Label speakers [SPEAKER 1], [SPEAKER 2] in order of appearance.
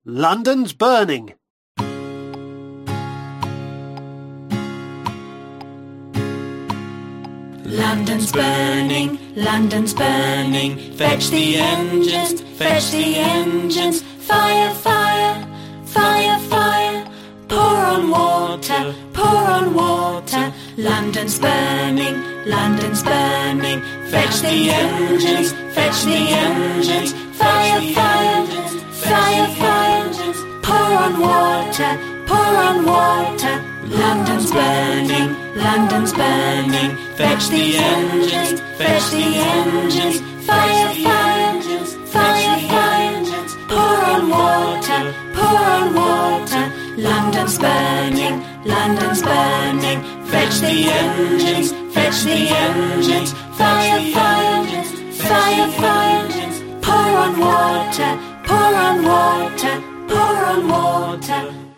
[SPEAKER 1] London's burning.
[SPEAKER 2] London's burning, London's burning. Fetch the engines, fetch the engines. Fire, fire, fire, fire. Pour on water, pour on water. London's burning, London's burning. Fetch the engines, fetch the engines. Fire, fire, fire, fire. Pour on water, pour on water. London's burning, London's burning. Fetch the engines, fetch the engines. Fire, fire, fire, fire. Pour on water, pour on water. London's burning, London's burning. Fetch the engines, fetch the engines. Fire, fire, fire, fire. Pour on water, pour on water, pour on water.